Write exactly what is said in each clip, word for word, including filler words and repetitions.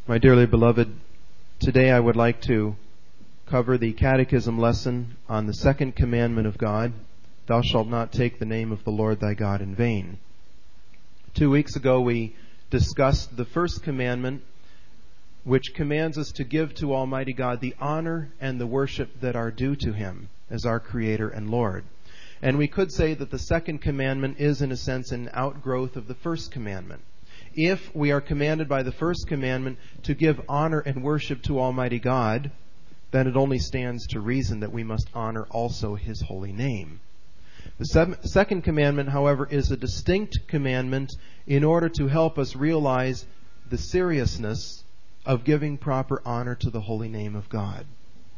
My dearly beloved, today I would like to cover the catechism lesson on the second commandment of God, thou shalt not take the name of the Lord thy God in vain. Two weeks ago we discussed the first commandment, which commands us to give to Almighty God the honor and the worship that are due to Him as our Creator and Lord. And we could say that the second commandment is, in a sense, an outgrowth of the first commandment. If we are commanded by the first commandment to give honor and worship to Almighty God, then it only stands to reason that we must honor also His holy name. The seven, second commandment, however, is a distinct commandment in order to help us realize the seriousness of giving proper honor to the holy name of God.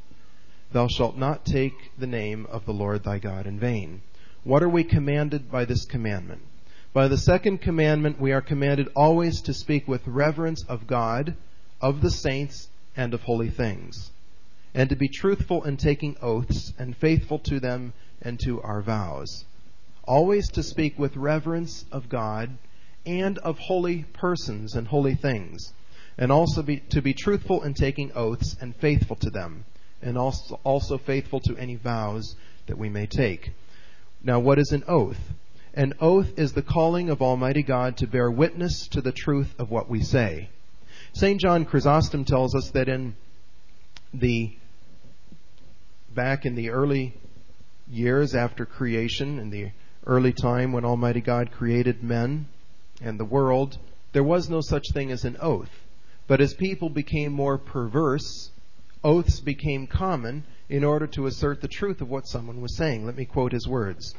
Thou shalt not take the name of the Lord thy God in vain. What are we commanded by this commandment? By the second commandment, we are commanded always to speak with reverence of God, of the saints, and of holy things, and to be truthful in taking oaths and faithful to them and to our vows. Always to speak with reverence of God and of holy persons and holy things, and also be, to be truthful in taking oaths and faithful to them, and also, also faithful to any vows that we may take. Now, what is an oath? An oath is the calling of Almighty God to bear witness to the truth of what we say. Saint John Chrysostom tells us that in the back in the early years after creation, in the early time when Almighty God created men and the world, there was no such thing as an oath. But as people became more perverse, oaths became common in order to assert the truth of what someone was saying. Let me quote his words.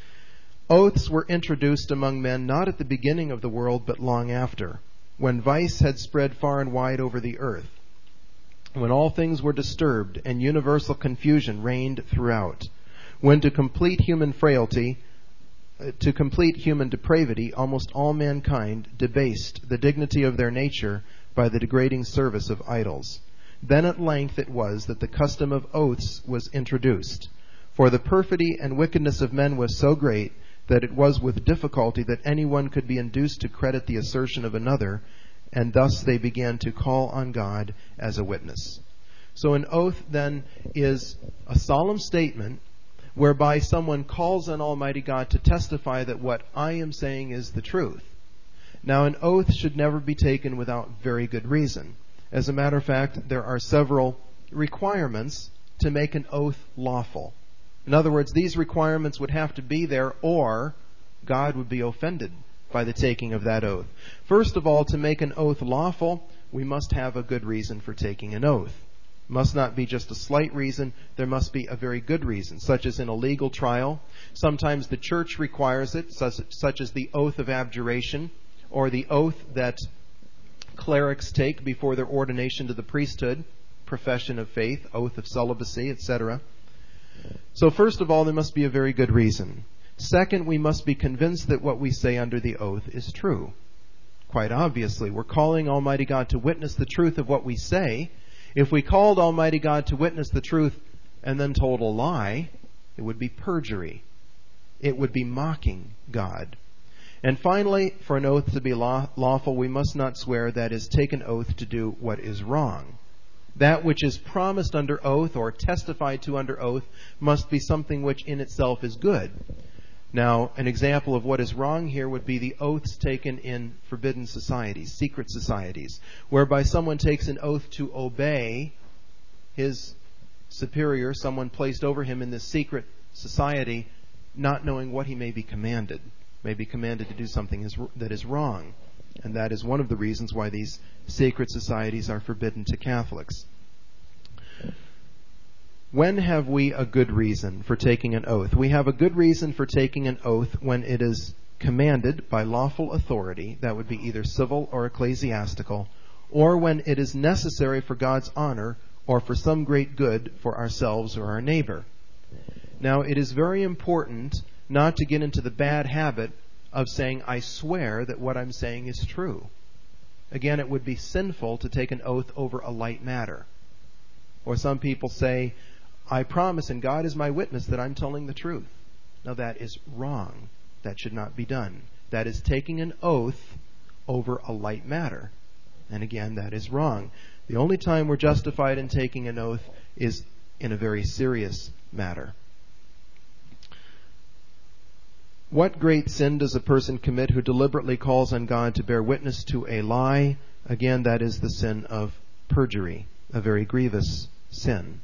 Oaths were introduced among men not at the beginning of the world, but long after, when vice had spread far and wide over the earth, when all things were disturbed and universal confusion reigned throughout, when to complete human frailty, to complete human depravity, almost all mankind debased the dignity of their nature by the degrading service of idols. Then at length it was that the custom of oaths was introduced, for the perfidy and wickedness of men was so great that it was with difficulty that anyone could be induced to credit the assertion of another, and thus they began to call on God as a witness. So an oath then is a solemn statement whereby someone calls on Almighty God to testify that what I am saying is the truth. Now, an oath should never be taken without very good reason. As a matter of fact, there are several requirements to make an oath lawful. In other words, these requirements would have to be there, or God would be offended by the taking of that oath. First of all, to make an oath lawful, we must have a good reason for taking an oath. It must not be just a slight reason. There must be a very good reason, such as in a legal trial. Sometimes the church requires it, such, such as the oath of abjuration, or the oath that clerics take before their ordination to the priesthood, profession of faith, oath of celibacy, et cetera. So first of all, there must be a very good reason. Second, we must be convinced that what we say under the oath is true. Quite obviously, we're calling Almighty God to witness the truth of what we say. If we called Almighty God to witness the truth and then told a lie, it would be perjury. It would be mocking God. And finally, for an oath to be law- lawful, we must not swear, that is, take an oath to do what is wrong. That which is promised under oath or testified to under oath must be something which in itself is good. Now, an example of what is wrong here would be the oaths taken in forbidden societies, secret societies, whereby someone takes an oath to obey his superior, someone placed over him in this secret society, not knowing what he may be commanded, may be commanded to do something that is wrong. And that is one of the reasons why these sacred societies are forbidden to Catholics. When have we a good reason for taking an oath? We have a good reason for taking an oath when it is commanded by lawful authority, that would be either civil or ecclesiastical, or when it is necessary for God's honor or for some great good for ourselves or our neighbor. Now, it is very important not to get into the bad habit of saying, I swear that what I'm saying is true. Again, it would be sinful to take an oath over a light matter. Or some people say, I promise, and God is my witness, that I'm telling the truth. Now that is wrong. That should not be done. That is taking an oath over a light matter. And again, that is wrong. The only time we're justified in taking an oath is in a very serious matter. What great sin does a person commit who deliberately calls on God to bear witness to a lie? Again, that is the sin of perjury, a very grievous sin.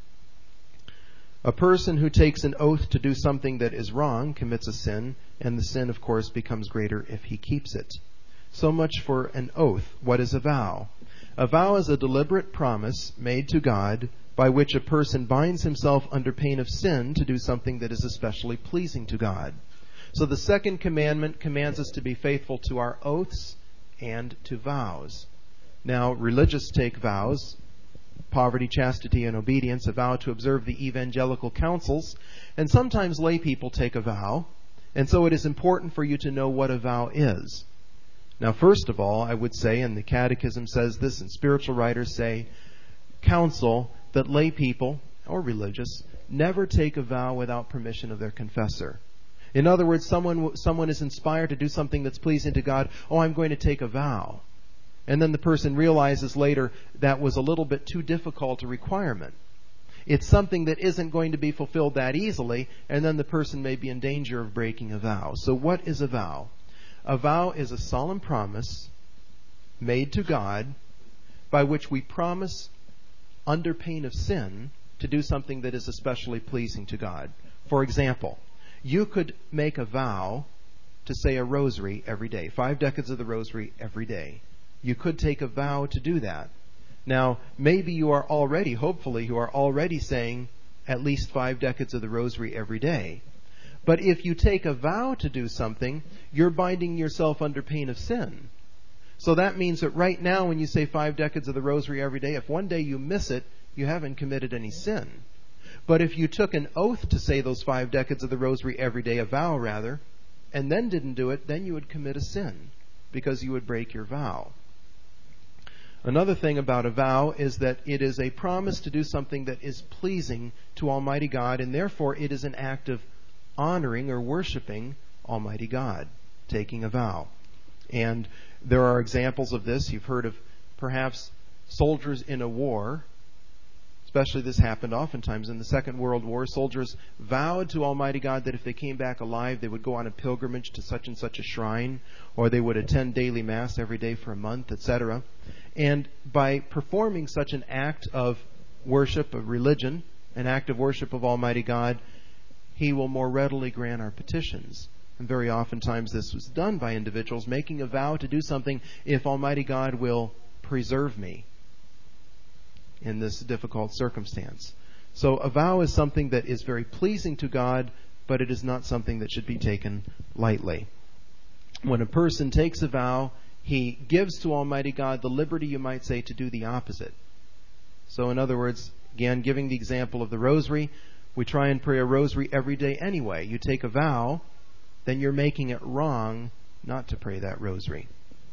A person who takes an oath to do something that is wrong commits a sin, and the sin, of course, becomes greater if he keeps it. So much for an oath. What is a vow? A vow is a deliberate promise made to God by which a person binds himself under pain of sin to do something that is especially pleasing to God. So the second commandment commands us to be faithful to our oaths and to vows. Now, religious take vows: poverty, chastity, and obedience, a vow to observe the evangelical counsels, and sometimes lay people take a vow, and so it is important for you to know what a vow is. Now, first of all, I would say, and the Catechism says this, and spiritual writers say, counsel that lay people, or religious, never take a vow without permission of their confessor. In other words, someone someone is inspired to do something that's pleasing to God. Oh, I'm going to take a vow. And then the person realizes later that was a little bit too difficult a requirement. It's something that isn't going to be fulfilled that easily, and then the person may be in danger of breaking a vow. So what is a vow? A vow is a solemn promise made to God by which we promise under pain of sin to do something that is especially pleasing to God. For example, you could make a vow to say a rosary every day, five decades of the rosary every day. You could take a vow to do that. Now, maybe you are already, hopefully, you are already saying at least five decades of the rosary every day. But if you take a vow to do something, you're binding yourself under pain of sin. So that means that right now when you say five decades of the rosary every day, if one day you miss it, you haven't committed any sin. But if you took an oath to say those five decades of the rosary every day, a vow rather, and then didn't do it, then you would commit a sin because you would break your vow. Another thing about a vow is that it is a promise to do something that is pleasing to Almighty God, and therefore it is an act of honoring or worshiping Almighty God, taking a vow. And there are examples of this. You've heard of perhaps soldiers in a war. Especially this happened oftentimes in the Second World War. Soldiers vowed to Almighty God that if they came back alive, they would go on a pilgrimage to such and such a shrine, or they would attend daily Mass every day for a month, et cetera. And by performing such an act of worship, of religion, an act of worship of Almighty God, He will more readily grant our petitions. And very oftentimes this was done by individuals making a vow to do something if Almighty God will preserve me in this difficult circumstance. So a vow is something that is very pleasing to God, but it is not something that should be taken lightly. When a person takes a vow, he gives to Almighty God the liberty, you might say, to do the opposite. So in other words, again, giving the example of the rosary, we try and pray a rosary every day anyway. You take a vow, then you're making it wrong not to pray that rosary.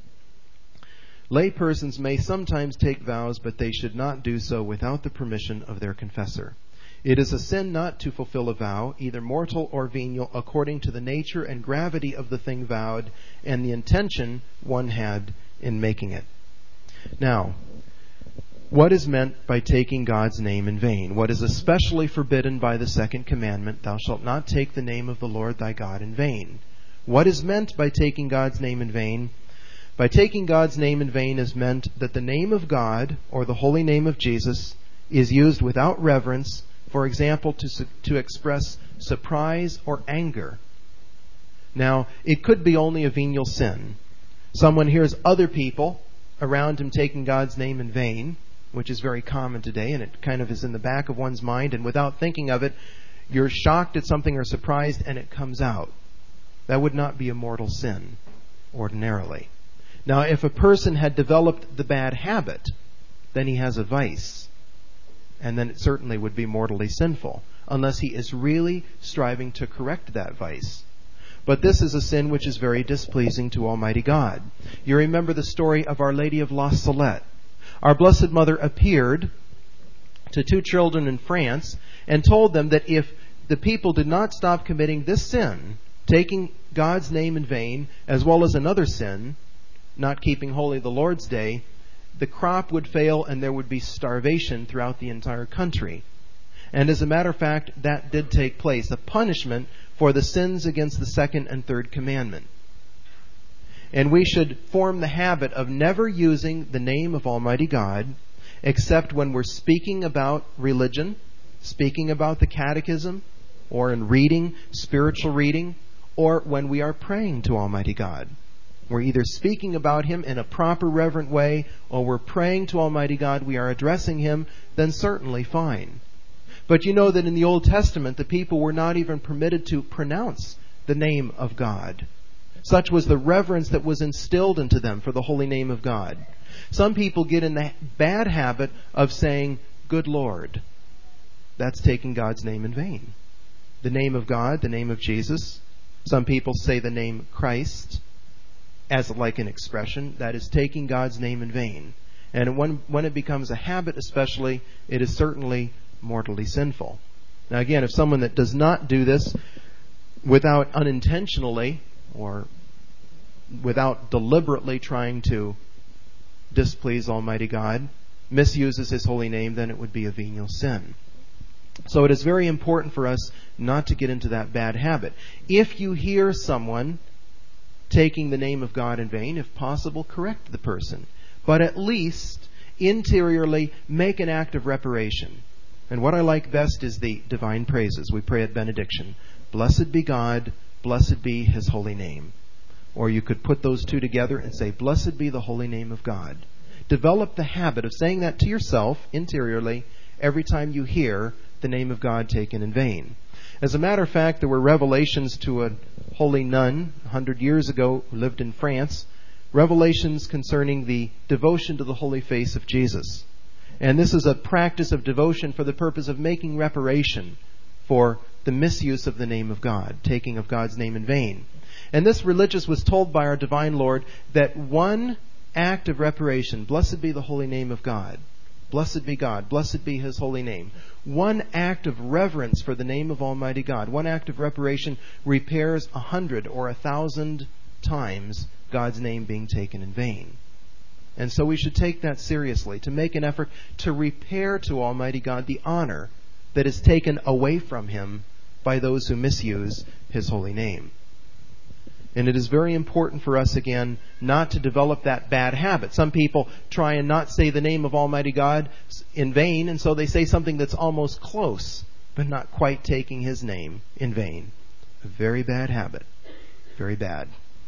Lay persons may sometimes take vows, but they should not do so without the permission of their confessor. It is a sin not to fulfill a vow, either mortal or venial, according to the nature and gravity of the thing vowed and the intention one had in making it. Now, what is meant by taking God's name in vain? What is especially forbidden by the second commandment, thou shalt not take the name of the Lord thy God in vain? What is meant by taking God's name in vain? By taking God's name in vain is meant that the name of God, or the holy name of Jesus, is used without reverence, for example, to, to express surprise or anger. Now, it could be only a venial sin. Someone hears other people around him taking God's name in vain, which is very common today, and it kind of is in the back of one's mind, and without thinking of it, you're shocked at something or surprised, and it comes out. That would not be a mortal sin, ordinarily. Now, if a person had developed the bad habit, then he has a vice. And then it certainly would be mortally sinful, unless he is really striving to correct that vice. But this is a sin which is very displeasing to Almighty God. You remember the story of Our Lady of La Salette. Our Blessed Mother appeared to two children in France and told them that if the people did not stop committing this sin, taking God's name in vain, as well as another sin, not keeping holy the Lord's Day, the crop would fail and there would be starvation throughout the entire country. And as a matter of fact, that did take place, a punishment for the sins against the second and third commandment. And we should form the habit of never using the name of Almighty God except when we're speaking about religion, speaking about the catechism, or in reading, spiritual reading, or when we are praying to Almighty God. We're either speaking about Him in a proper, reverent way, or we're praying to Almighty God, we are addressing Him, then certainly fine. But you know that in the Old Testament, the people were not even permitted to pronounce the name of God. Such was the reverence that was instilled into them for the holy name of God. Some people get in the bad habit of saying, "Good Lord." That's taking God's name in vain. The name of God, the name of Jesus. Some people say the name Christ as like an expression. That is taking God's name in vain. And when, when it becomes a habit especially, it is certainly mortally sinful. Now again, if someone that does not do this without unintentionally or without deliberately trying to displease Almighty God, misuses His holy name, then it would be a venial sin. So it is very important for us not to get into that bad habit. If you hear someone taking the name of God in vain, if possible, correct the person. But at least interiorly make an act of reparation. And what I like best is the divine praises. We pray at benediction. Blessed be God, blessed be His holy name. Or you could put those two together and say, blessed be the holy name of God. Develop the habit of saying that to yourself interiorly every time you hear the name of God taken in vain. As a matter of fact, there were revelations to a holy nun a hundred years ago who lived in France, revelations concerning the devotion to the holy face of Jesus. And this is a practice of devotion for the purpose of making reparation for the misuse of the name of God, taking of God's name in vain. And this religious was told by our divine Lord that one act of reparation, blessed be the holy name of God, blessed be God, blessed be His holy name. One act of reverence for the name of Almighty God, one act of reparation repairs a hundred or a thousand times God's name being taken in vain. And so we should take that seriously, to make an effort to repair to Almighty God the honor that is taken away from Him by those who misuse His holy name. And it is very important for us, again, not to develop that bad habit. Some people try and not say the name of Almighty God in vain, and so they say something that's almost close, but not quite taking His name in vain. A very bad habit. Very bad.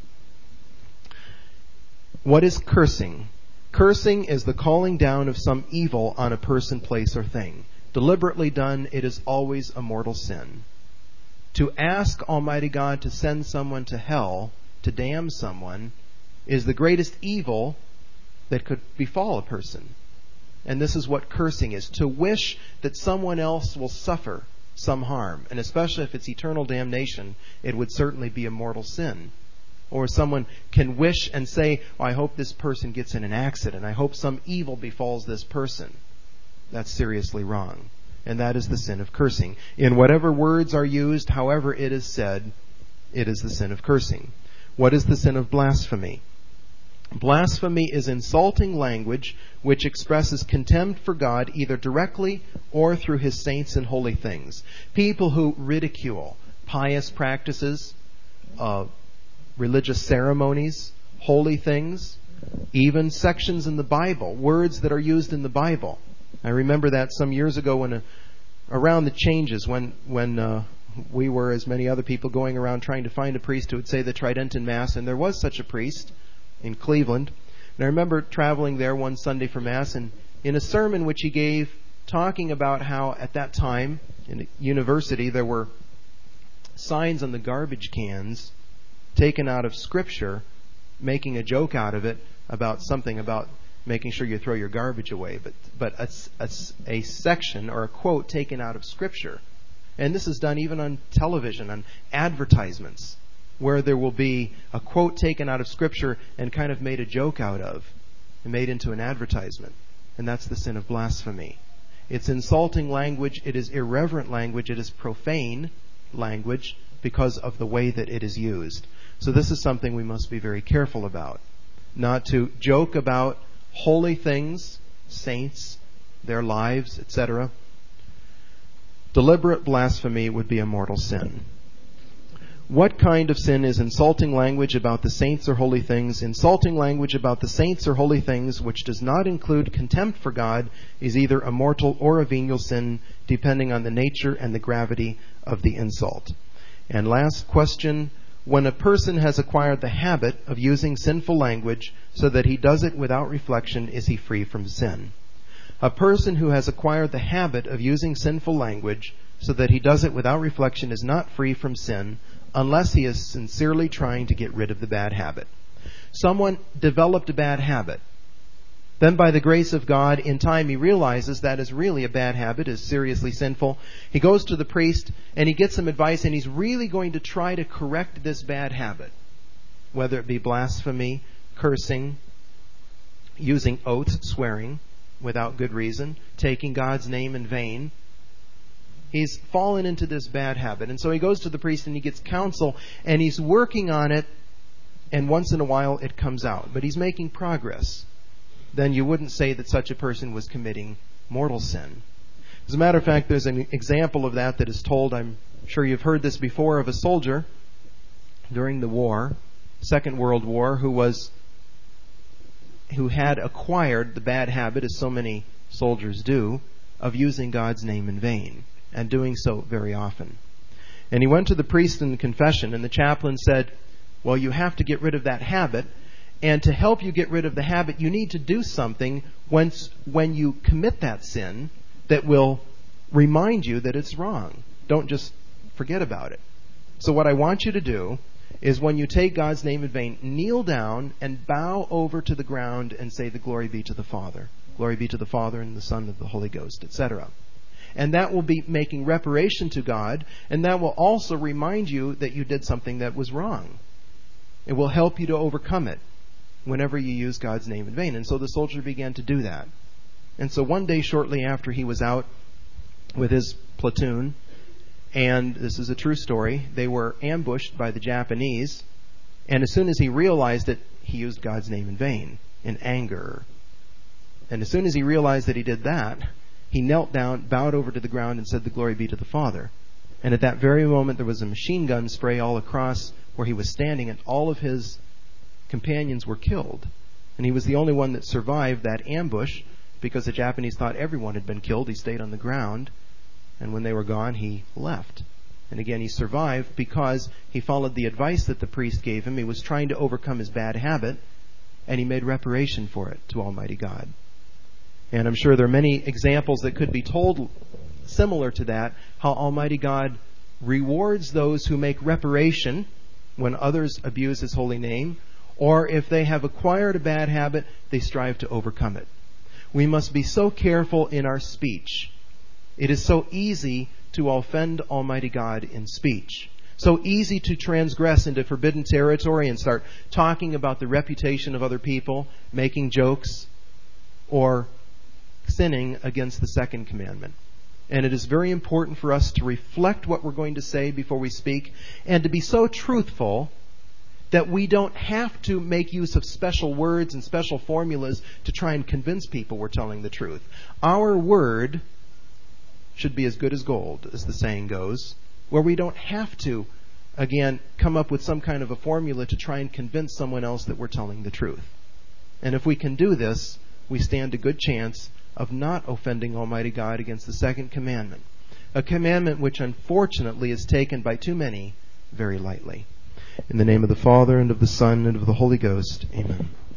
What is cursing? Cursing is the calling down of some evil on a person, place, or thing. Deliberately done, it is always a mortal sin. To ask Almighty God to send someone to hell, to damn someone, is the greatest evil that could befall a person. And this is what cursing is. To wish that someone else will suffer some harm, and especially if it's eternal damnation, it would certainly be a mortal sin. Or someone can wish and say, oh, I hope this person gets in an accident. I hope some evil befalls this person. That's seriously wrong. And that is the sin of cursing. In whatever words are used, however it is said, it is the sin of cursing. What is the sin of blasphemy? Blasphemy is insulting language which expresses contempt for God either directly or through His saints and holy things. People who ridicule pious practices, uh, religious ceremonies, holy things, even sections in the Bible, words that are used in the Bible. I remember that some years ago when a, around the changes, when when uh, we were, as many other people, going around trying to find a priest who would say the Tridentan Mass, and there was such a priest in Cleveland. And I remember traveling there one Sunday for Mass, and in a sermon which he gave, talking about how at that time in a university there were signs on the garbage cans taken out of Scripture, making a joke out of it about something about making sure you throw your garbage away, but but a, a, a section or a quote taken out of Scripture. And this is done even on television, on advertisements, where there will be a quote taken out of Scripture and kind of made a joke out of, and made into an advertisement. And that's the sin of blasphemy. It's insulting language, it is irreverent language, it is profane language because of the way that it is used. So this is something we must be very careful about. Not to joke about holy things, saints, their lives, et cetera. Deliberate blasphemy would be a mortal sin. What kind of sin is insulting language about the saints or holy things? Insulting language about the saints or holy things which does not include contempt for God is either a mortal or a venial sin, depending on the nature and the gravity of the insult. And last question, when a person has acquired the habit of using sinful language so that he does it without reflection, is he free from sin? A person who has acquired the habit of using sinful language so that he does it without reflection is not free from sin unless he is sincerely trying to get rid of the bad habit. Someone developed a bad habit. Then by the grace of God, in time he realizes that is really a bad habit, is seriously sinful. He goes to the priest and he gets some advice, and he's really going to try to correct this bad habit. Whether it be blasphemy, cursing, using oaths, swearing without good reason, taking God's name in vain. He's fallen into this bad habit. And so he goes to the priest and he gets counsel, and he's working on it, and once in a while it comes out. But he's making progress. Then you wouldn't say that such a person was committing mortal sin. As a matter of fact, there's an example of that that is told, I'm sure you've heard this before, of a soldier during the war, Second World War, who was who had acquired the bad habit, as so many soldiers do, of using God's name in vain, and doing so very often. And he went to the priest in confession, and the chaplain said, well, you have to get rid of that habit, and to help you get rid of the habit, you need to do something once, when you commit that sin that will remind you that it's wrong. Don't just forget about it. So what I want you to do is, when you take God's name in vain, kneel down and bow over to the ground and say, the glory be to the Father. Glory be to the Father and the Son and the Holy Ghost, et cetera. And that will be making reparation to God, and that will also remind you that you did something that was wrong. It will help you to overcome it whenever you use God's name in vain. And so the soldier began to do that. And so one day shortly after, he was out with his platoon, and this is a true story, they were ambushed by the Japanese, and as soon as he realized it, he used God's name in vain, in anger. And as soon as he realized that he did that, he knelt down, bowed over to the ground, and said, the glory be to the Father. And at that very moment, there was a machine gun spray all across where he was standing, and all of his companions were killed. And he was the only one that survived that ambush, because the Japanese thought everyone had been killed. He stayed on the ground, and when they were gone, he left. And again, he survived because he followed the advice that the priest gave him. He was trying to overcome his bad habit, and he made reparation for it to Almighty God. And I'm sure there are many examples that could be told similar to that, how Almighty God rewards those who make reparation when others abuse His holy name, or if they have acquired a bad habit, they strive to overcome it. We must be so careful in our speech. It is so easy to offend Almighty God in speech. So easy to transgress into forbidden territory and start talking about the reputation of other people, making jokes, or sinning against the second commandment. And it is very important for us to reflect what we're going to say before we speak, and to be so truthful that we don't have to make use of special words and special formulas to try and convince people we're telling the truth. Our word should be as good as gold, as the saying goes, where we don't have to, again, come up with some kind of a formula to try and convince someone else that we're telling the truth. And if we can do this, we stand a good chance of not offending Almighty God against the second commandment, a commandment which unfortunately is taken by too many very lightly. In the name of the Father, and of the Son, and of the Holy Ghost, amen.